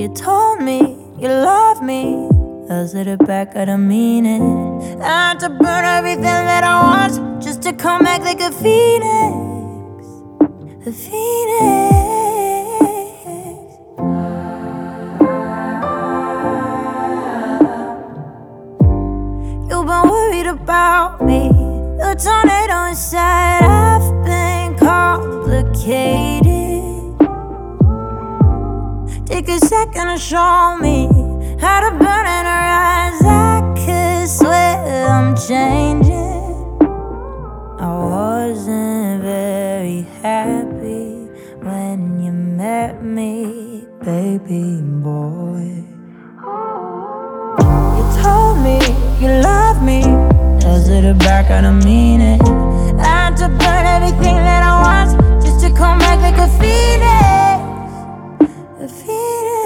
You told me you love me, does it back, I don't mean it. I had to burn everything that I want just to come back like a phoenix. A phoenix. You've been worried about me, the tornado inside. I've been complicated. Take a second to show me how to burn in her eyes. I could swear I'm changing. I wasn't very happy when you met me, baby boy. You told me you love me, does it back, I don't mean it. I had to burn everything that I want just to come back like a phoenix. A phoenix.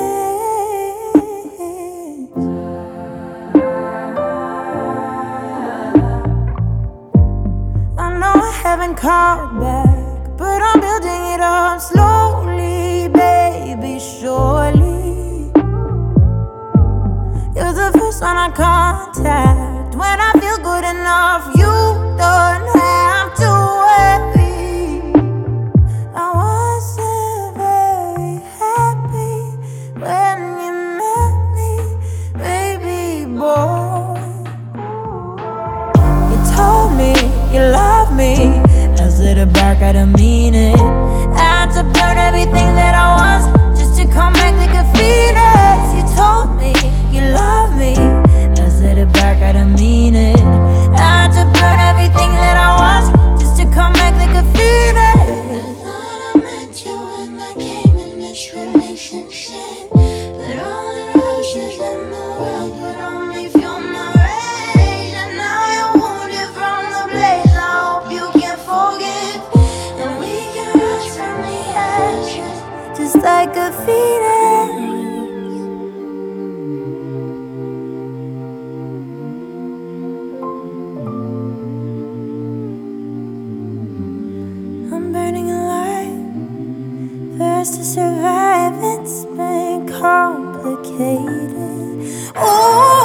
I know I haven't called back, but I'm building it up slowly, baby, surely. You're the first one I contact when I feel good enough. You don't have to worry. I wasn't very happy when you met me, baby boy. You told me you love me, as it back, I don't mean it. I had to burn everything that I was just to come back like a phoenix. You told me you love me, as it back, I don't mean it. I had to burn everything that I was just to come back like a phoenix. I thought I met you when I came in this relationship, but all the roses in the world would only fuel my rage. And now you're wounded from the blaze. I hope you can forgive, and we can rise from the ashes, Just like a phoenix. I'm burning alive, first to survive. It's been complicated. Oh.